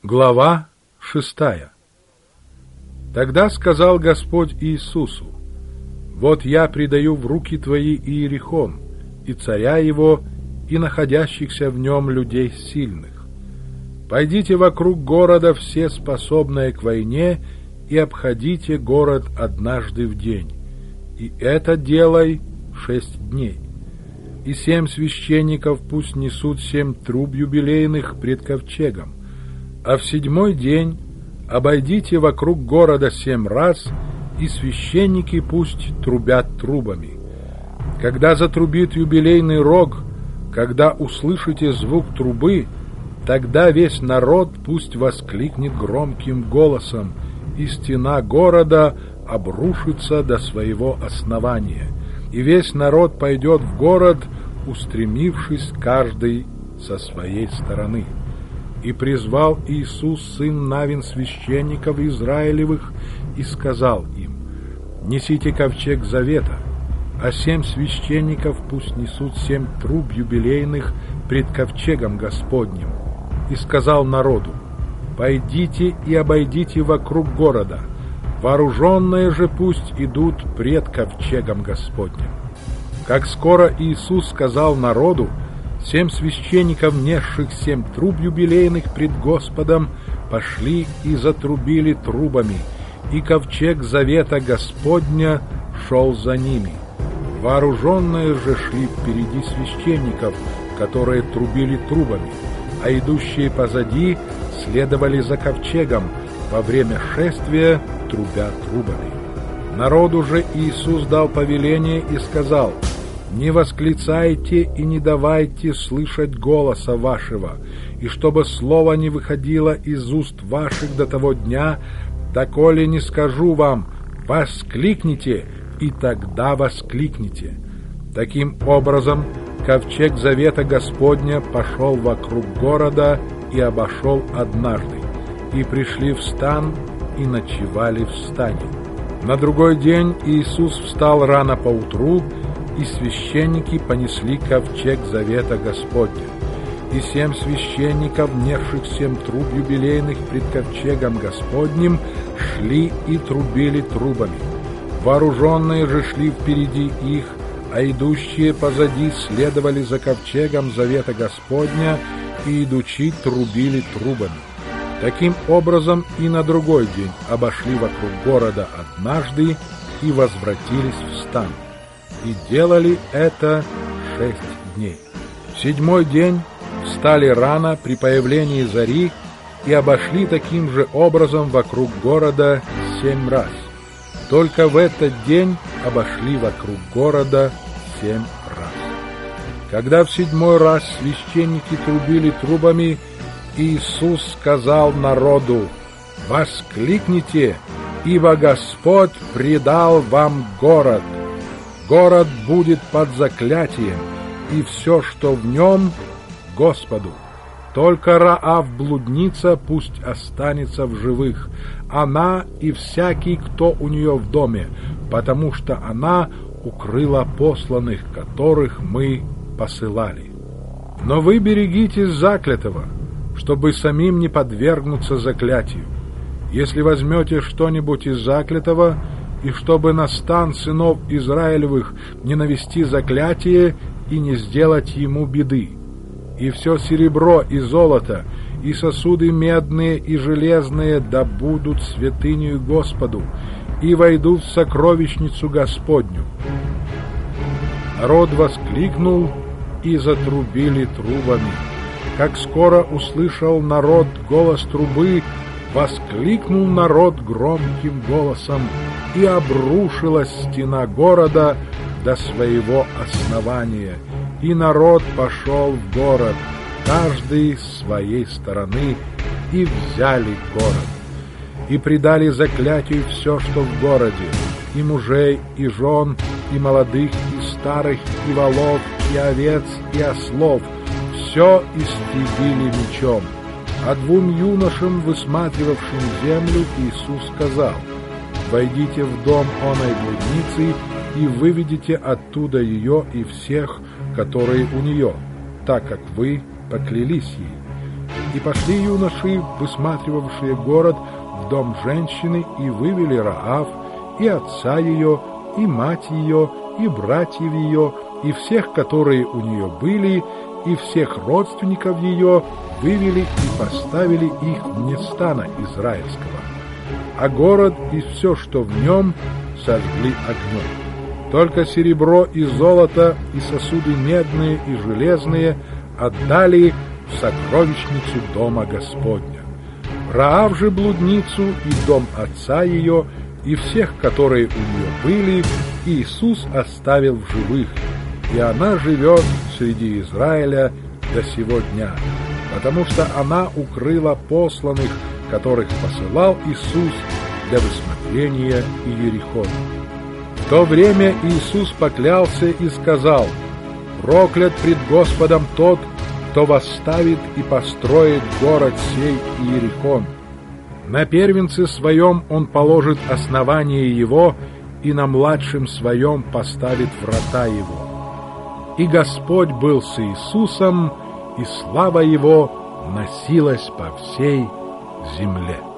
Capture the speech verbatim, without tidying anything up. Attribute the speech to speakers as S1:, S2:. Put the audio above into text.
S1: Глава шестая. Тогда сказал Господь Иисусу: «Вот я предаю в руки твои Иерихон, и царя его, и находящихся в нем людей сильных. Пойдите вокруг города все способные к войне, и обходите город однажды в день, и это делай шесть дней. И семь священников пусть несут семь труб юбилейных пред ковчегом, а в седьмой день обойдите вокруг города семь раз, и священники пусть трубят трубами. Когда затрубит юбилейный рог, когда услышите звук трубы, тогда весь народ пусть воскликнет громким голосом, и стена города обрушится до своего основания, и весь народ пойдет в город, устремившись каждый со своей стороны. И призвал Иисус, сын Навин, священников Израилевых, и сказал им: несите ковчег завета, а семь священников пусть несут семь труб юбилейных пред ковчегом Господним. И сказал народу: пойдите и обойдите вокруг города, вооруженные же пусть идут пред ковчегом Господним. Как скоро Иисус сказал народу, семь священников, несших семь труб юбилейных пред Господом, пошли и затрубили трубами, и ковчег завета Господня шел за ними. Вооруженные же шли впереди священников, которые трубили трубами, а идущие позади следовали за ковчегом во время шествия, трубя трубами. Народу же Иисус дал повеление и сказал: не восклицайте и не давайте слышать голоса вашего, и чтобы слово не выходило из уст ваших до того дня, доколе не скажу вам: воскликните, и тогда воскликните. Таким образом, ковчег завета Господня пошел вокруг города и обошел однажды, и пришли в стан и ночевали в стане. На другой день Иисус встал рано поутру, и священники понесли ковчег завета Господня. И семь священников, несших семь труб юбилейных пред ковчегом Господним, шли и трубили трубами. Вооруженные же шли впереди их, а идущие позади следовали за ковчегом завета Господня, и идучи трубили трубами. Таким образом и на другой день обошли вокруг города однажды и возвратились в стан. И делали это шесть дней. В седьмой день встали рано при появлении зари и обошли таким же образом вокруг города семь раз. Только в этот день обошли вокруг города семь раз. Когда в седьмой раз священники трубили трубами, Иисус сказал народу: воскликните, ибо Господь предал вам город. Город будет под заклятием, и все, что в нем, Господу. Только Раав блудница пусть останется в живых, она и всякий, кто у нее в доме, потому что она укрыла посланных, которых мы посылали. Но вы берегитесь заклятого, чтобы самим не подвергнуться заклятию. Если возьмете что-нибудь из заклятого, и чтобы на стан сынов Израилевых не навести заклятие и не сделать ему беды. И все серебро и золото, и сосуды медные и железные да будут святынею Господу, и войдут в сокровищницу Господню. Народ воскликнул, и затрубили трубами. Как скоро услышал народ голос трубы, воскликнул народ громким голосом, и обрушилась стена города до своего основания, и народ пошел в город, каждый с своей стороны, и взяли город. И предали заклятию все, что в городе, и мужей, и жен, и молодых, и старых, и волов, и овец, и ослов, все истребили мечом. А двум юношам, высматривавшим землю, Иисус сказал: войдите в дом оной блудницы и выведите оттуда ее и всех, которые у нее, так как вы поклялись ей. И пошли юноши, высматривавшие город, в дом женщины, и вывели Раав, и отца ее, и мать ее, и братьев ее, и всех, которые у нее были, и всех родственников ее вывели и поставили их вне стана израильского. А город и все, что в нем, сожгли огнем. Только серебро и золото, и сосуды медные и железные отдали в сокровищницу дома Господня. Раав же блудницу и дом отца ее, и всех, которые у нее были, Иисус оставил в живых, и она живет среди Израиля до сего дня, потому что она укрыла посланных, которых посылал Иисус для высмотрения Иерихона. В то время Иисус поклялся и сказал: «Проклят пред Господом тот, кто восставит и построит город сей Иерихон. На первенце своем он положит основание его, и на младшем своем поставит врата его». И Господь был с Иисусом, и слава его носилась по всей земле.